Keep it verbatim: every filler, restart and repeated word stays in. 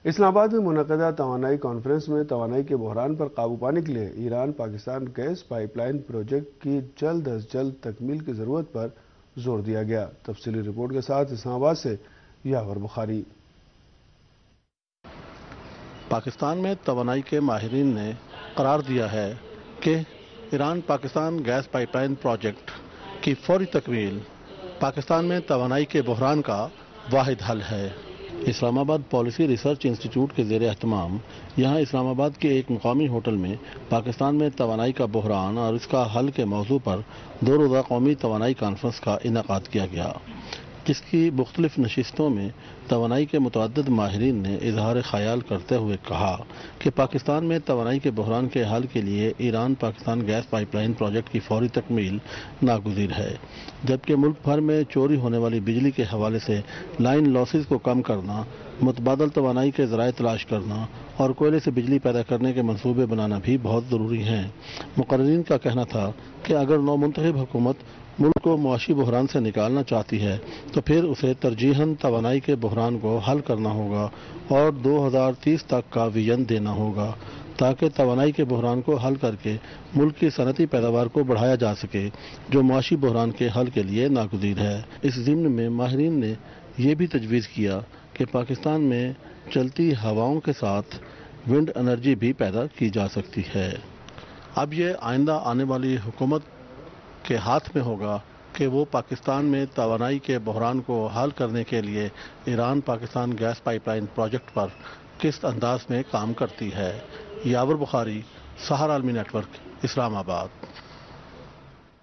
اسلام آباد میں منعقدہ توانائی کانفرنس میں توانائی کے بحران پر قابو پانے کے لیے Iran Pakistan gas pipeline project کی جلد از جلد تکمیل کی ضرورت پر زور دیا گیا۔ تفصیلی رپورٹ کے ساتھ اسلام آباد سے یاور بخاری۔ پاکستان میں توانائی کے ماہرین نے قرار دیا ہے کہ Iran Pakistan gas pipeline project کی فوری تکمیل پاکستان میں توانائی کے بحران کا واحد حل ہے۔ اسلام آباد پالیسی ریسرچ انسٹی ٹیوٹ کے زیر اہتمام یہاں اسلام آباد کے ایک مقامی ہوٹل میں پاکستان میں توانائی کا بحران اور اس کا حل کے موضوع پر دو روزہ قومی توانائی کانفرنس کا انعقاد کیا گیا، جس کی مختلف نشستوں میں توانائی کے متعدد ماہرین نے اظہار خیال کرتے ہوئے کہا کہ پاکستان میں توانائی کے بحران کے حل کے لیے Iran Pakistan gas pipeline project کی فوری تکمیل ناگزیر ہے، جبکہ ملک بھر میں چوری ہونے والی بجلی کے حوالے سے لائن لاسز کو کم کرنا، متبادل توانائی کے ذرائع تلاش کرنا اور کوئلے سے بجلی پیدا کرنے کے منصوبے بنانا بھی بہت ضروری ہیں۔ مقررین کا کہنا تھا کہ اگر نو منتخب حکومت ملک کو معاشی بحران سے نکالنا چاہتی ہے تو پھر اسے ترجیحاً توانائی کے بحران کو حل کرنا ہوگا اور دو ہزار تیس تک کا ویژن دینا ہوگا تاکہ توانائی کے بحران کو حل کر کے ملک کی صنعتی پیداوار کو بڑھایا جا سکے، جو معاشی بحران کے حل کے لیے ناگزیر ہے۔ اس ضمن میں ماہرین نے یہ بھی تجویز کیا کہ پاکستان میں چلتی ہواؤں کے ساتھ ونڈ انرجی بھی پیدا کی جا سکتی ہے۔ اب یہ آئندہ آنے والی حکومت کے ہاتھ میں ہوگا کہ وہ پاکستان میں توانائی کے بحران کو حل کرنے کے لیے Iran Pakistan gas pipeline project پر کس انداز میں کام کرتی ہے۔ یاور بخاری، سہار عالمی نیٹ ورک، اسلام آباد۔